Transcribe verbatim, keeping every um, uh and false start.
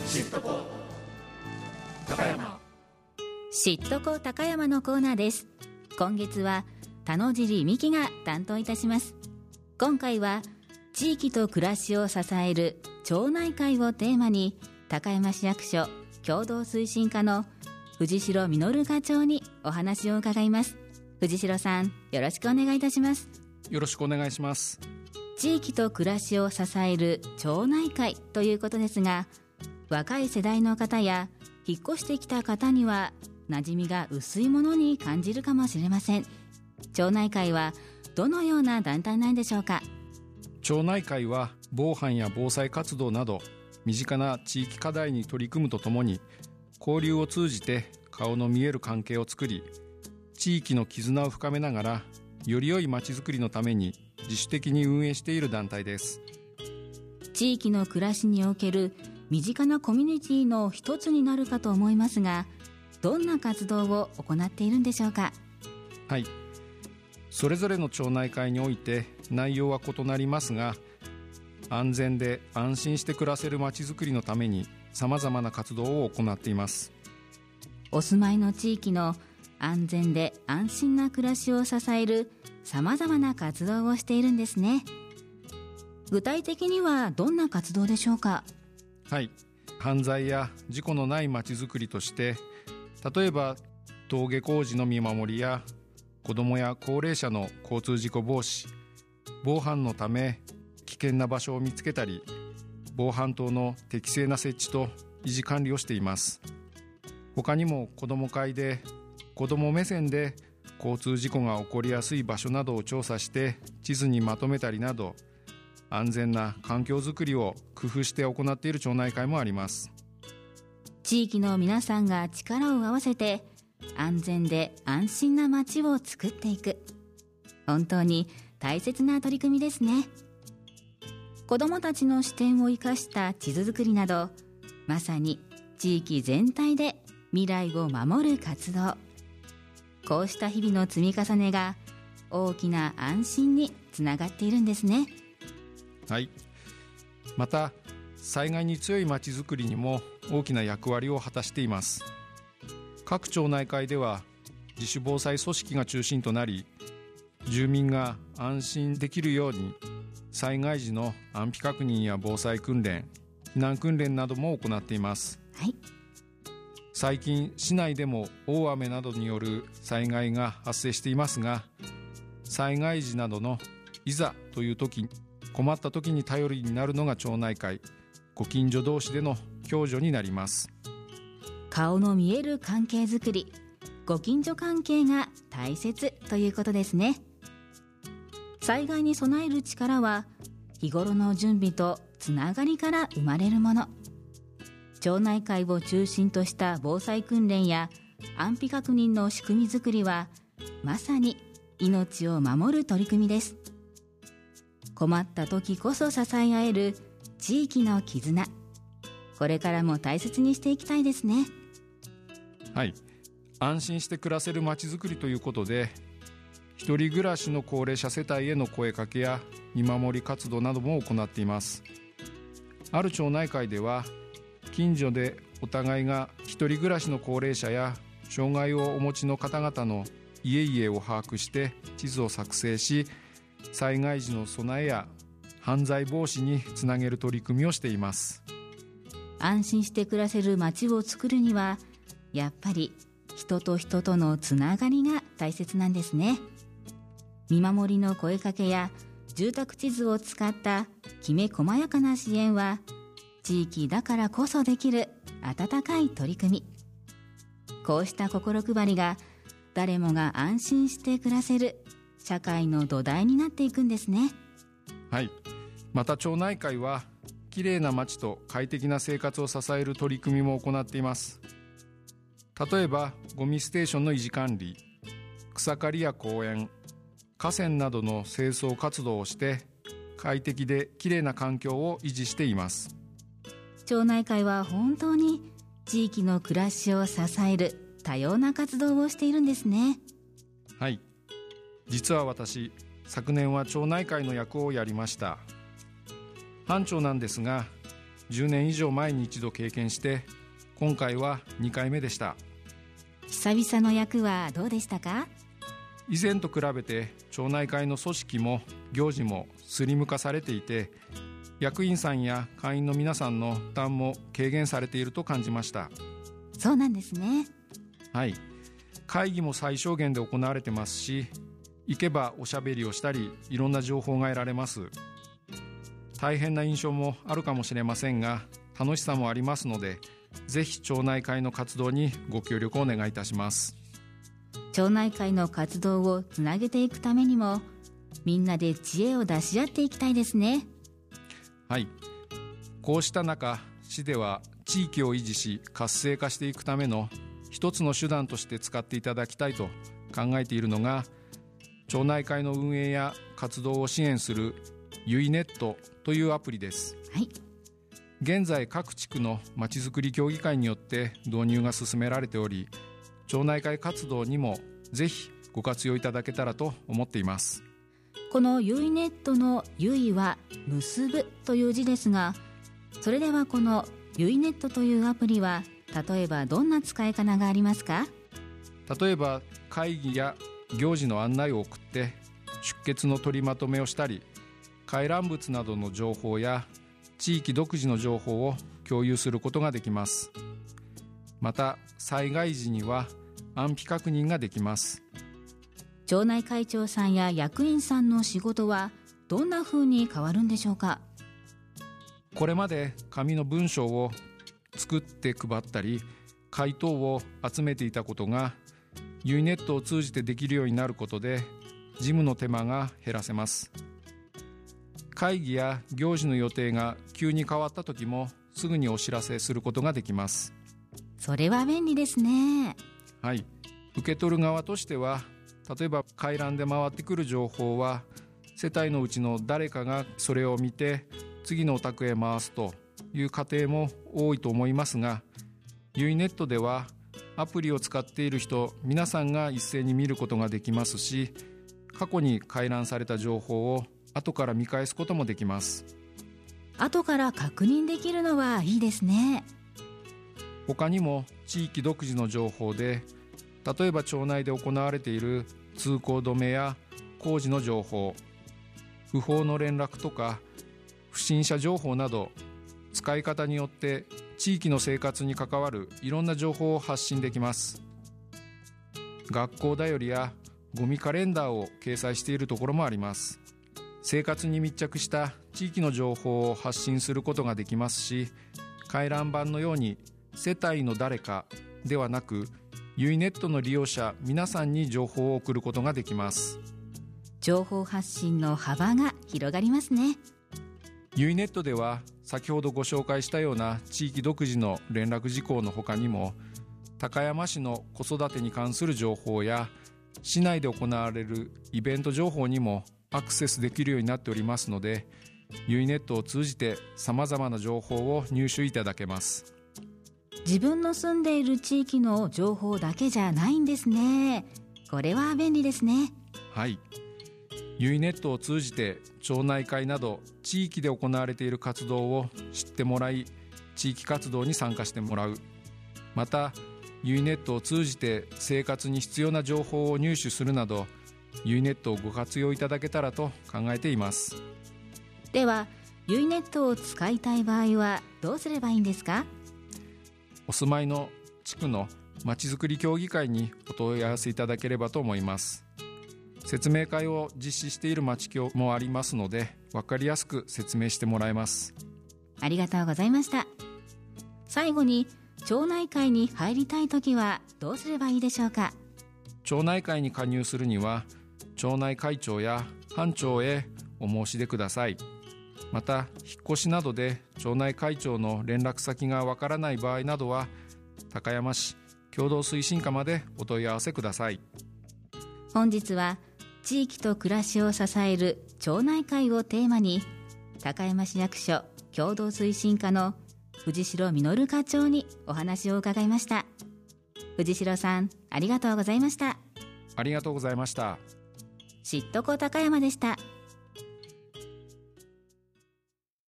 シットコ高山シットコ高山のコーナーです。今月は田野尻美希が担当いたします。今回は地域と暮らしを支える町内会をテーマに、高山市役所共同推進課の藤代実課長にお話を伺います。藤代さん、よろしくお願いいたします。 よろしくお願いします。 地域と暮らしを支える町内会ということですが、若い世代の方や引っ越してきた方には馴染みが薄いものに感じるかもしれません。町内会はどのような団体なんでしょうか。 町内会は防犯や防災活動など身近な地域課題に取り組むとともに、交流を通じて顔の見える関係を作り、地域の絆を深めながらより良いまちづくりのために自主的に運営している団体です。 地域の暮らしにおける身近なコミュニティの一つになるかと思いますが、どんな活動を行っているんでしょうか。 はい、それぞれの町内会において内容は異なりますが、安全で安心して暮らせるまちづくりのためにさまざまな活動を行っています。 お住まいの地域の安全で安心な暮らしを支えるさまざまな活動をしているんですね。具体的にはどんな活動でしょうか。 はい、犯罪や事故のないまちづくりとして、例えば登下校時の見守りや子どもや高齢者の交通事故防止、防犯のため危険な場所を見つけたり、防犯灯の適正な設置と維持管理をしています。他にも子ども会で子ども目線で交通事故が起こりやすい場所などを調査して地図にまとめたりなど、安全な環境づくりを工夫して行っている町内会もあります。 地域の皆さんが力を合わせて安全で安心な街を作っていく、本当に大切な取り組みですね。子どもたちの視点を生かした地図作りなど、まさに地域全体で未来を守る活動、こうした日々の積み重ねが大きな安心につながっているんですね。 はい、また災害に強いまちづくりにも大きな役割を果たしています。各町内会では自主防災組織が中心となり、住民が安心できるように災害時の安否確認や防災訓練、避難訓練なども行っています。 はい、 最近市内でも大雨などによる災害が発生していますが、災害時などのいざという時、困った時に頼りになるのが町内会、ご近所同士での共助になります。 顔の見える関係づくり、ご近所関係が大切ということですね。災害に備える力は日頃の準備とつながりから生まれるもの。町内会を中心とした防災訓練や安否確認の仕組みづくりは、まさに命を守る取り組みです。困った時こそ支え合える地域の絆、これからも大切にしていきたいですね。 はい、安心して暮らせるまちづくりということで、一人暮らしの高齢者世帯への声かけや見守り活動なども行っています。ある町内会では近所でお互いが一人暮らしの高齢者や障害をお持ちの方々の家々を把握して地図を作成し、災害時の備えや犯罪防止につなげる取り組みをしています。 安心して暮らせる街を作るには、やっぱり人と人とのつながりが大切なんですね。見守りの声かけや住宅地図を使ったきめ細やかな支援は、地域だからこそできる温かい取り組み。こうした心配りが誰もが安心して暮らせる社会の土台になっていくんですね。 はい、また町内会はきれいな街と快適な生活を支える取り組みも行っています。例えばゴミステーションの維持管理、草刈りや公園、河川などの清掃活動をして快適できれいな環境を維持しています。 町内会は本当に地域の暮らしを支える多様な活動をしているんですね。 はい、実は私、昨年は町内会の役をやりました。班長なんですが、 じゅうねん以上前に一度経験して、今回はにかいめでした。 久々の役はどうでしたか？ 以前と比べて町内会の組織も行事もスリム化されていて、役員さんや会員の皆さんの負担も軽減されていると感じました。 そうなんですね。 はい、会議も最小限で行われてますし、行けばおしゃべりをしたり、いろんな情報が得られます。大変な印象もあるかもしれませんが、楽しさもありますので、ぜひ町内会の活動にご協力をお願いいたします。 町内会の活動をつなげていくためにも、みんなで知恵を出し合っていきたいですね。 はい、こうした中、市では地域を維持し活性化していくための一つの手段として使っていただきたいと考えているのが、町内会の運営や活動を支援するゆいネットというアプリです。 はい、 現在各地区のまちづくり協議会によって導入が進められており、町内会活動にもぜひご活用いただけたらと思っています。 このゆいネットのゆいは結ぶという字ですが、それではこのゆいネットというアプリは例えばどんな使い方がありますか？ 例えば会議や行事の案内を送って出欠の取りまとめをしたり、回覧物などの情報や地域独自の情報を共有することができます。また災害時には安否確認ができます。 町内会長さんや役員さんの仕事はどんな風に変わるんでしょうか？ これまで紙の文章を作って配ったり回答を集めていたことが、ゆいネットを通じてできるようになることで事務の手間が減らせます。会議や行事の予定が急に変わった時もすぐにお知らせすることができます。 それは便利ですね。 はい、受け取る側としては、例えば回覧で回ってくる情報は世帯のうちの誰かがそれを見て次のお宅へ回すという家庭も多いと思いますが、ゆいネットではアプリを使っている人皆さんが一斉に見ることができますし、過去に回覧された情報を後から見返すこともできます。 後から確認できるのはいいですね。 他にも地域独自の情報で、例えば町内で行われている通行止めや工事の情報、不法の連絡とか不審者情報など、使い方によって地域の生活に関わるいろんな情報を発信できます。学校だよりやゴミカレンダーを掲載しているところもあります。生活に密着した地域の情報を発信することができますし、回覧板のように世帯の誰かではなく、ゆいネットの利用者皆さんに情報を送ることができます。 情報発信の幅が広がりますね。 ゆいネットでは先ほどご紹介したような地域独自の連絡事項の他にも、高山市の子育てに関する情報や市内で行われるイベント情報にもアクセスできるようになっておりますので、ゆいネットを通じてさまざまな情報を入手いただけます。 自分の住んでいる地域の情報だけじゃないんですね。これは便利ですね。 はい、ゆいネットを通じて町内会など地域で行われている活動を知ってもらい、地域活動に参加してもらう。またゆいネットを通じて生活に必要な情報を入手するなど、ゆいネットをご活用いただけたらと考えています。 ではゆいネットを使いたい場合はどうすればいいんですか？ お住まいの地区のまちづくり協議会にお問い合わせいただければと思います。説明会を実施している町協もありますので、分かりやすく説明してもらえます。 ありがとうございました。最後に、町内会に入りたいときはどうすればいいでしょうか？ 町内会に加入するには、町内会長や班長へお申し出ください。また引っ越しなどで町内会長の連絡先がわからない場合などは、高山市共同推進課までお問い合わせください。 本日は地域と暮らしを支える町内会をテーマに、高山市役所共同推進課の藤代実課長にお話を伺いました。藤代さん、ありがとうございました。 ありがとうございました。 しっとこ高山でした。